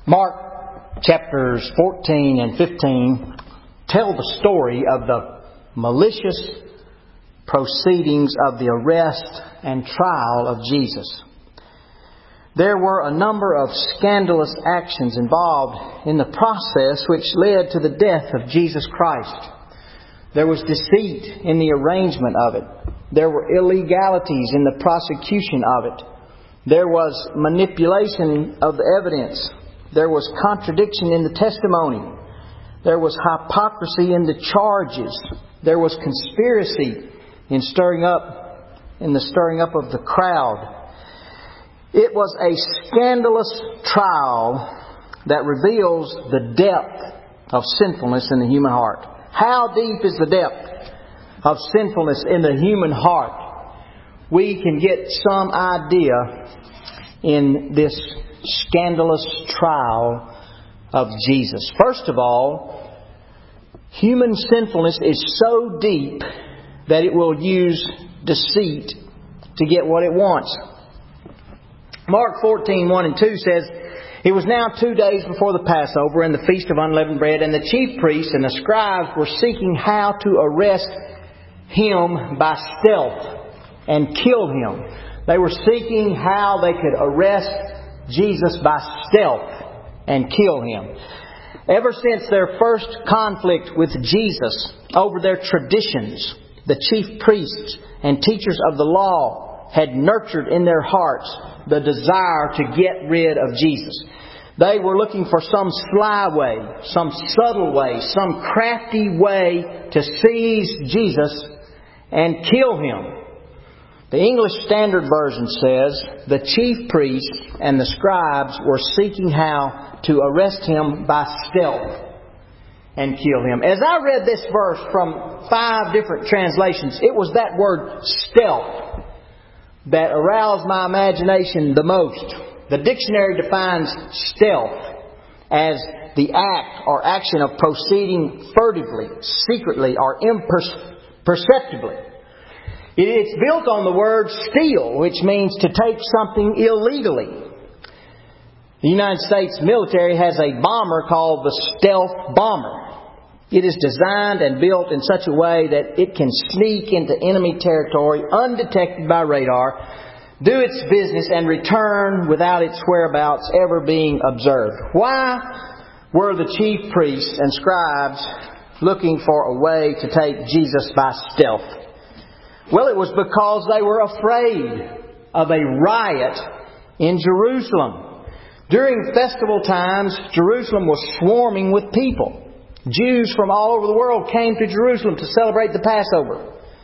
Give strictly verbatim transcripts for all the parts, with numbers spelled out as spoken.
Mark chapters fourteen and fifteen tell the story of the malicious proceedings of the arrest and trial of Jesus. There were a number of scandalous actions involved in the process which led to the death of Jesus Christ. There was deceit in the arrangement of it. There were illegalities in the prosecution of it. There was manipulation of the evidence. There was contradiction in the testimony. There was hypocrisy in the charges. There was conspiracy in stirring up, in the stirring up of the crowd. It was a scandalous trial that reveals the depth of sinfulness in the human heart. How deep is the depth of sinfulness in the human heart? We can get some idea in this scandalous trial of Jesus. First of all, human sinfulness is so deep that it will use deceit to get what it wants. Mark fourteen, one and two says, "It was now two days before the Passover and the Feast of Unleavened Bread, and the chief priests and the scribes were seeking how to arrest Him by stealth and kill Him." They were seeking how they could arrest Jesus by stealth and kill Him. Ever since their first conflict with Jesus over their traditions, the chief priests and teachers of the law had nurtured in their hearts the desire to get rid of Jesus. They were looking for some sly way, some subtle way, some crafty way to seize Jesus and kill Him. The English Standard Version says, "The chief priests and the scribes were seeking how to arrest Him by stealth and kill Him." As I read this verse from five different translations, it was that word stealth that aroused my imagination the most. The dictionary defines stealth as the act or action of proceeding furtively, secretly, or imperceptibly. It's built on the word steal, which means to take something illegally. The United States military has a bomber called the stealth bomber. It is designed and built in such a way that it can sneak into enemy territory undetected by radar, do its business, and return without its whereabouts ever being observed. Why were the chief priests and scribes looking for a way to take Jesus by stealth? Well, it was because they were afraid of a riot in Jerusalem. During festival times, Jerusalem was swarming with people. Jews from all over the world came to Jerusalem to celebrate the Passover.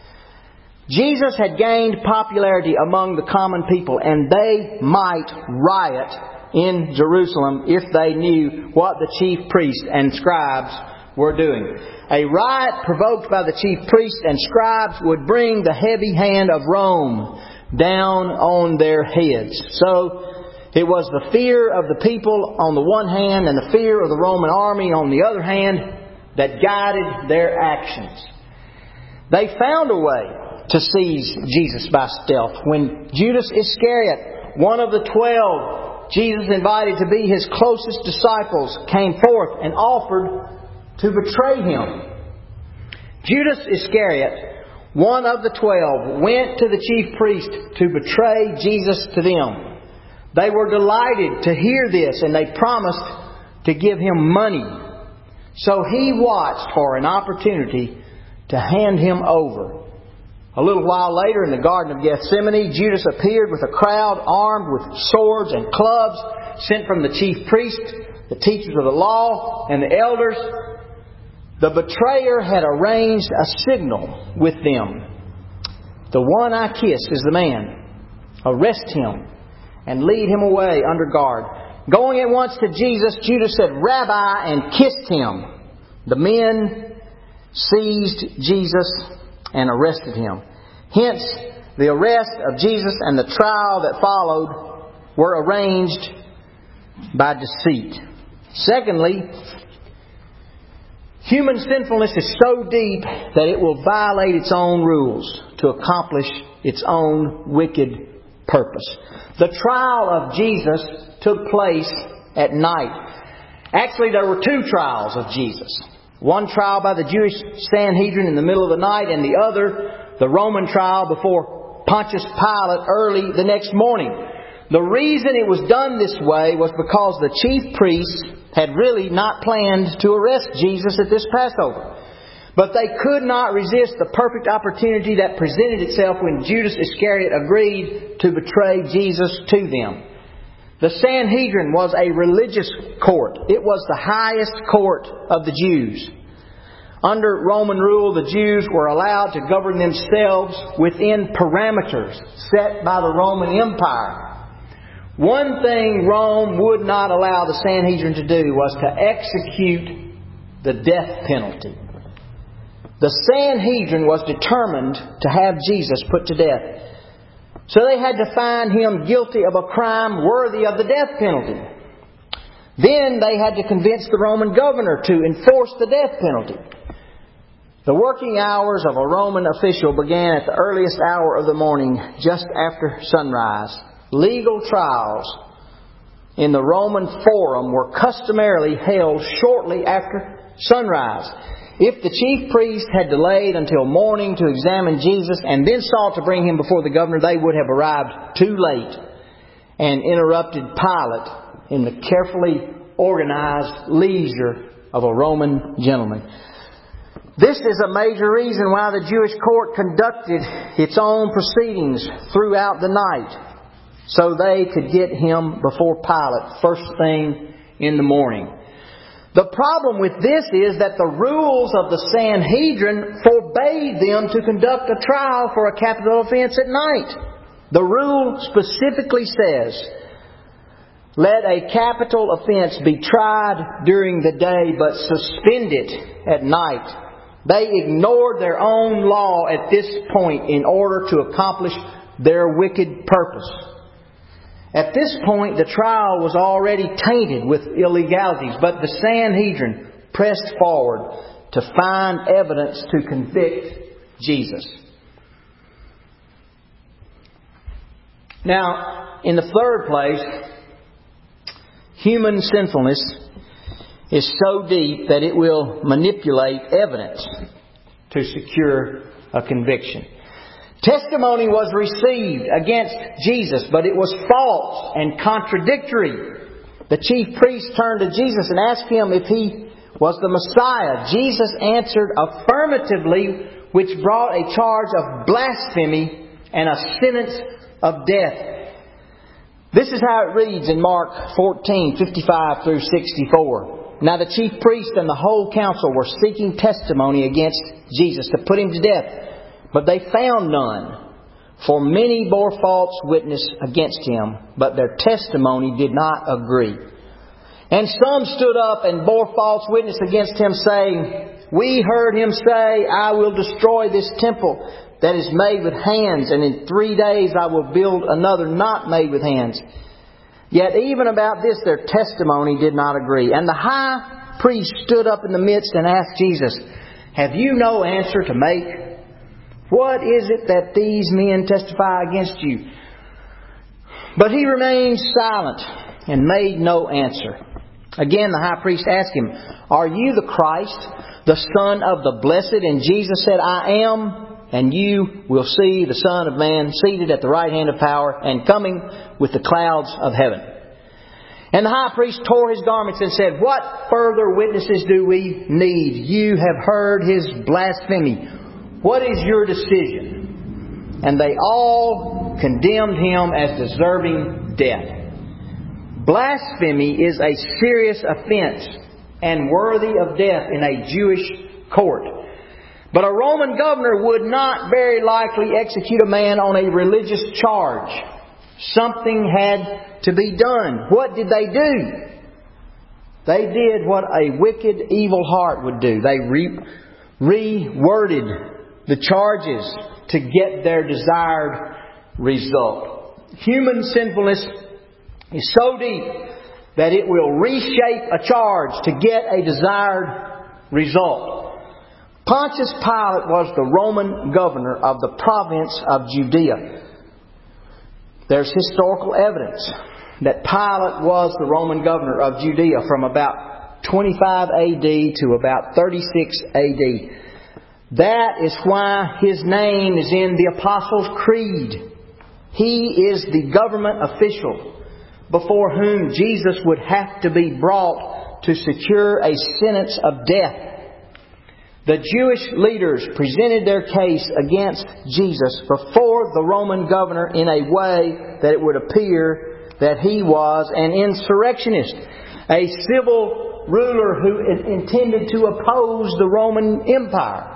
Jesus had gained popularity among the common people, and they might riot in Jerusalem if they knew what the chief priests and scribes were doing. A riot provoked by the chief priests and scribes would bring the heavy hand of Rome down on their heads. So it was the fear of the people on the one hand and the fear of the Roman army on the other hand that guided their actions. They found a way to seize Jesus by stealth. When Judas Iscariot, one of the twelve Jesus invited to be His closest disciples, came forth and offered to betray Him. Judas Iscariot, one of the twelve, went to the chief priest to betray Jesus to them. They were delighted to hear this, and they promised to give him money. So he watched for an opportunity to hand Him over. A little while later, in the Garden of Gethsemane, Judas appeared with a crowd armed with swords and clubs sent from the chief priests, the teachers of the law, and the elders. The betrayer had arranged a signal with them. "The one I kiss is the man. Arrest him and lead him away under guard." Going at once to Jesus, Judas said, "Rabbi," and kissed Him. The men seized Jesus and arrested Him. Hence, the arrest of Jesus and the trial that followed were arranged by deceit. Secondly, human sinfulness is so deep that it will violate its own rules to accomplish its own wicked purpose. The trial of Jesus took place at night. Actually, there were two trials of Jesus. One trial by the Jewish Sanhedrin in the middle of the night, and the other, the Roman trial before Pontius Pilate early the next morning. The reason it was done this way was because the chief priests had really not planned to arrest Jesus at this Passover. But they could not resist the perfect opportunity that presented itself when Judas Iscariot agreed to betray Jesus to them. The Sanhedrin was a religious court. It was the highest court of the Jews. Under Roman rule, the Jews were allowed to govern themselves within parameters set by the Roman Empire. One thing Rome would not allow the Sanhedrin to do was to execute the death penalty. The Sanhedrin was determined to have Jesus put to death. So they had to find Him guilty of a crime worthy of the death penalty. Then they had to convince the Roman governor to enforce the death penalty. The working hours of a Roman official began at the earliest hour of the morning, just after sunrise. Legal trials in the Roman Forum were customarily held shortly after sunrise. If the chief priest had delayed until morning to examine Jesus and then sought to bring Him before the governor, they would have arrived too late and interrupted Pilate in the carefully organized leisure of a Roman gentleman. This is a major reason why the Jewish court conducted its own proceedings throughout the night, so they could get Him before Pilate first thing in the morning. The problem with this is that the rules of the Sanhedrin forbade them to conduct a trial for a capital offense at night. The rule specifically says, let a capital offense be tried during the day but suspended at night. They ignored their own law at this point in order to accomplish their wicked purpose. At this point, the trial was already tainted with illegalities, but the Sanhedrin pressed forward to find evidence to convict Jesus. Now, in the third place, human sinfulness is so deep that it will manipulate evidence to secure a conviction. Testimony was received against Jesus, but it was false and contradictory. The chief priests turned to Jesus and asked Him if He was the Messiah. Jesus answered affirmatively, which brought a charge of blasphemy and a sentence of death. This is how it reads in Mark fourteen, fifty-five through sixty-four. Now the chief priest and the whole council were seeking testimony against Jesus to put Him to death. But they found none, for many bore false witness against Him, but their testimony did not agree. And some stood up and bore false witness against Him, saying, we heard Him say, I will destroy this temple that is made with hands, and in three days I will build another not made with hands. Yet even about this their testimony did not agree. And the high priest stood up in the midst and asked Jesus, have you no answer to make? What is it that these men testify against you? But He remained silent and made no answer. Again the high priest asked Him, are you the Christ, the Son of the Blessed? And Jesus said, I am, and you will see the Son of Man seated at the right hand of power and coming with the clouds of heaven. And the high priest tore his garments and said, what further witnesses do we need? You have heard His blasphemy. What is your decision? And they all condemned Him as deserving death. Blasphemy is a serious offense and worthy of death in a Jewish court. But a Roman governor would not very likely execute a man on a religious charge. Something had to be done. What did they do? They did what a wicked, evil heart would do. They re- reworded the charges to get their desired result. Human sinfulness is so deep that it will reshape a charge to get a desired result. Pontius Pilate was the Roman governor of the province of Judea. There's historical evidence that Pilate was the Roman governor of Judea from about twenty-five A D to about thirty-six A D. That is why his name is in the Apostles' Creed. He is the government official before whom Jesus would have to be brought to secure a sentence of death. The Jewish leaders presented their case against Jesus before the Roman governor in a way that it would appear that he was an insurrectionist, a civil ruler who intended to oppose the Roman Empire.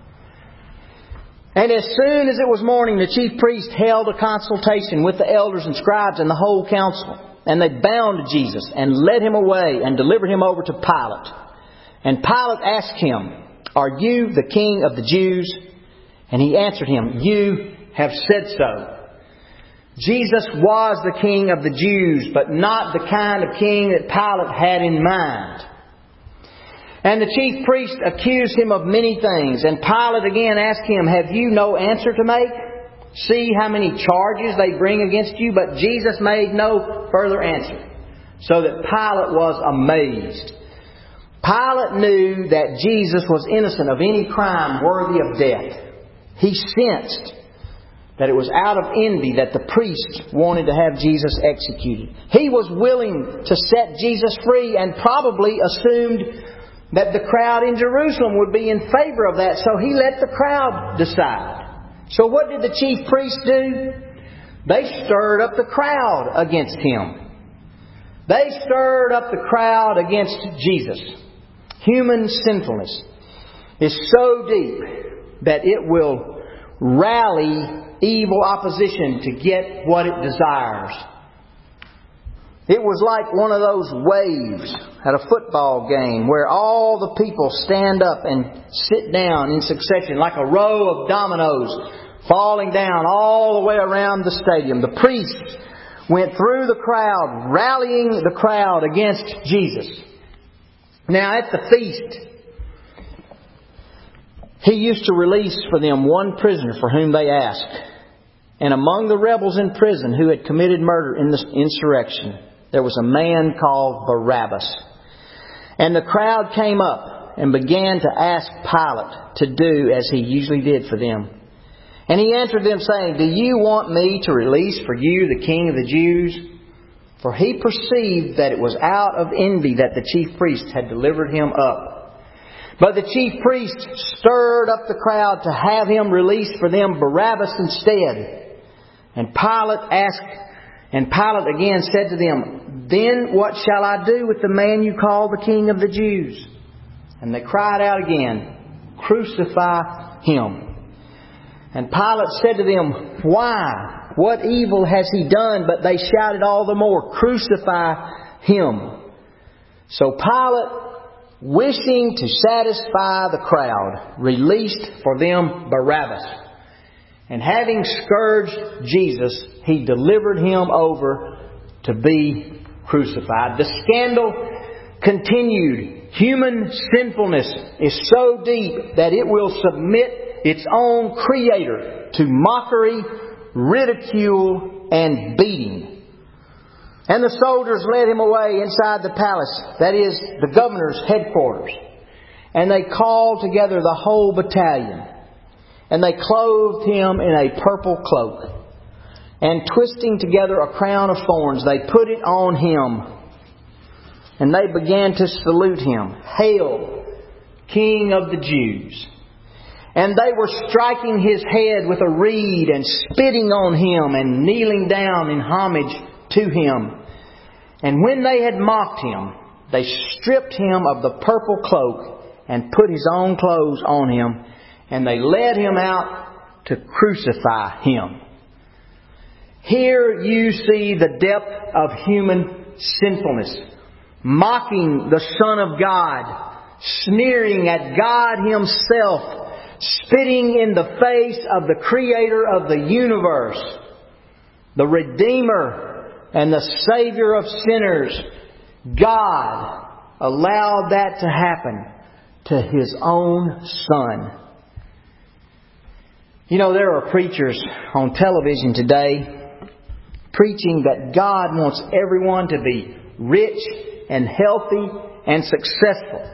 And as soon as it was morning, the chief priest held a consultation with the elders and scribes and the whole council. And they bound Jesus and led Him away and delivered Him over to Pilate. And Pilate asked Him, "Are you the king of the Jews?" And He answered him, "You have said so." Jesus was the king of the Jews, but not the kind of king that Pilate had in mind. And the chief priest accused Him of many things. And Pilate again asked Him, "Have you no answer to make? See how many charges they bring against you." But Jesus made no further answer, so that Pilate was amazed. Pilate knew that Jesus was innocent of any crime worthy of death. He sensed that it was out of envy that the priests wanted to have Jesus executed. He was willing to set Jesus free and probably assumed that the crowd in Jerusalem would be in favor of that, so He let the crowd decide. So what did the chief priests do? They stirred up the crowd against Him. They stirred up the crowd against Jesus. Human sinfulness is so deep that it will rally evil opposition to get what it desires. It was like one of those waves at a football game where all the people stand up and sit down in succession like a row of dominoes falling down all the way around the stadium. The priests went through the crowd, rallying the crowd against Jesus. Now at the feast, He used to release for them one prisoner for whom they asked. And among the rebels in prison who had committed murder in the insurrection, there was a man called Barabbas. And the crowd came up and began to ask Pilate to do as he usually did for them. And he answered them saying, "Do you want me to release for you the King of the Jews?" For he perceived that it was out of envy that the chief priests had delivered Him up. But the chief priests stirred up the crowd to have Him release for them Barabbas instead. And Pilate asked, and Pilate again said to them, "Then what shall I do with the man you call the King of the Jews?" And they cried out again, "Crucify Him." And Pilate said to them, "Why? What evil has He done?" But they shouted all the more, "Crucify Him." So Pilate, wishing to satisfy the crowd, released for them Barabbas. And having scourged Jesus, He delivered Him over to be crucified. The scandal continued. Human sinfulness is so deep that it will submit its own Creator to mockery, ridicule, and beating. And the soldiers led Him away inside the palace, that is, the governor's headquarters. And they called together the whole battalion. And they clothed Him in a purple cloak. And twisting together a crown of thorns, they put it on Him. And they began to salute Him, "Hail, King of the Jews!" And they were striking His head with a reed and spitting on Him and kneeling down in homage to Him. And when they had mocked Him, they stripped Him of the purple cloak and put His own clothes on Him. And they led Him out to crucify Him. Here you see the depth of human sinfulness. Mocking the Son of God. Sneering at God Himself. Spitting in the face of the Creator of the universe. The Redeemer and the Savior of sinners. God allowed that to happen to His own Son. You know, there are preachers on television today preaching that God wants everyone to be rich and healthy and successful.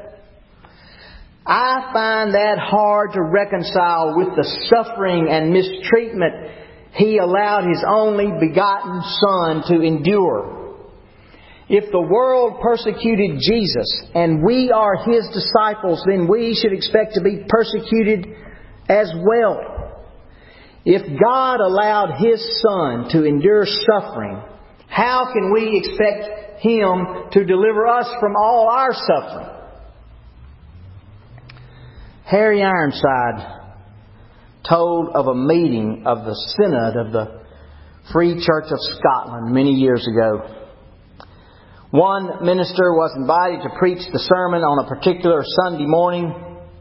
I find that hard to reconcile with the suffering and mistreatment He allowed His only begotten Son to endure. If the world persecuted Jesus and we are His disciples, then we should expect to be persecuted as well. If God allowed His Son to endure suffering, how can we expect Him to deliver us from all our suffering? Harry Ironside told of a meeting of the Synod of the Free Church of Scotland many years ago. One minister was invited to preach the sermon on a particular Sunday morning,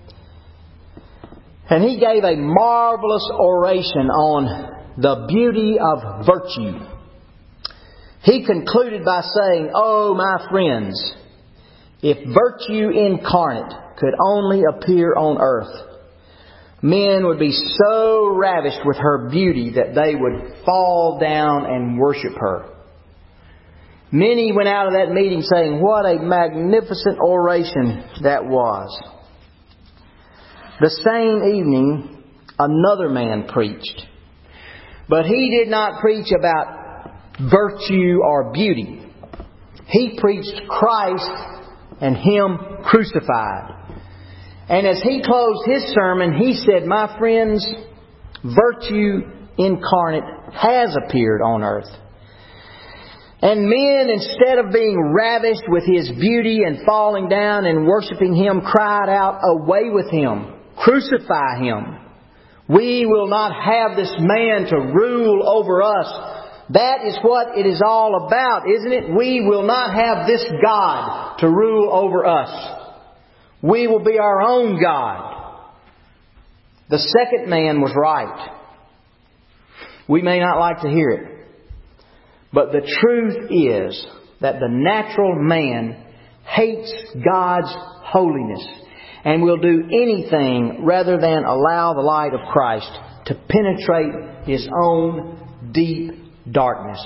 and he gave a marvelous oration on the beauty of virtue. He concluded by saying, "Oh, my friends, if virtue incarnate could only appear on earth, men would be so ravished with her beauty that they would fall down and worship her." Many went out of that meeting saying, "What a magnificent oration that was." The same evening, another man preached. But he did not preach about virtue or beauty. He preached Christ and Him crucified. And as he closed his sermon, he said, "My friends, virtue incarnate has appeared on earth. And men, instead of being ravished with His beauty and falling down and worshiping Him, cried out, 'Away with Him! Crucify Him! We will not have this man to rule over us.'" That is what it is all about, isn't it? We will not have this God to rule over us. We will be our own God. The second man was right. We may not like to hear it, but the truth is that the natural man hates God's holiness and will do anything rather than allow the light of Christ to penetrate his own deep darkness.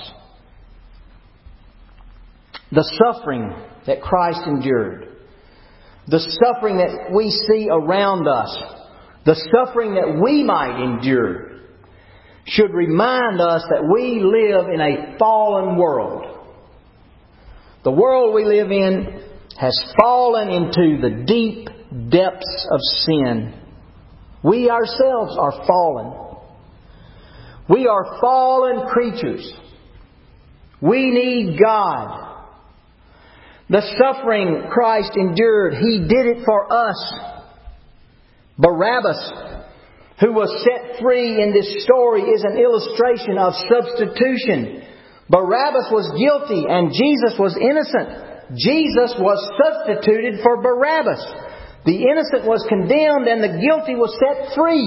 The suffering that Christ endured, the suffering that we see around us, the suffering that we might endure, should remind us that we live in a fallen world. The world we live in has fallen into the deep depths of sin. We ourselves are fallen. We are fallen creatures. We need God. The suffering Christ endured, He did it for us. Barabbas, who was set free in this story, is an illustration of substitution. Barabbas was guilty and Jesus was innocent. Jesus was substituted for Barabbas. The innocent was condemned and the guilty was set free.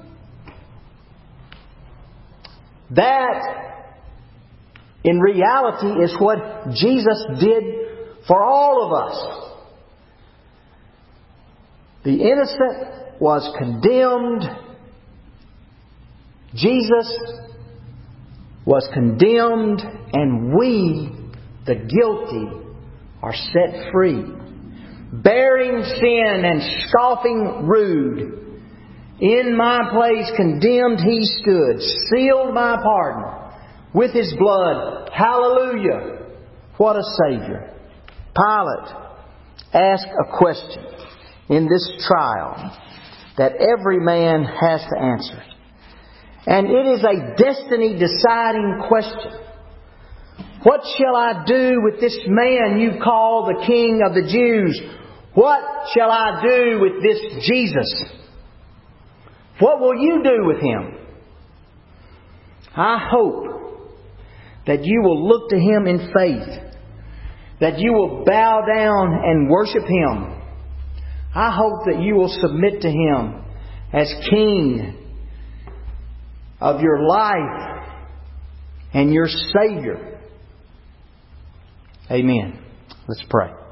That, in reality, is what Jesus did for all of us. The innocent was condemned. Jesus was condemned, and we, the guilty, are set free. Bearing sin and scoffing rude, in my place condemned He stood, sealed my pardon with His blood. Hallelujah! What a Savior. Pilate asked a question in this trial that every man has to answer. And it is a destiny-deciding question. What shall I do with this man you call the King of the Jews? What shall I do with this Jesus? What will you do with Him? I hope that you will look to Him in faith, that you will bow down and worship Him. I hope that you will submit to Him as King of your life and your Savior. Amen. Let's pray.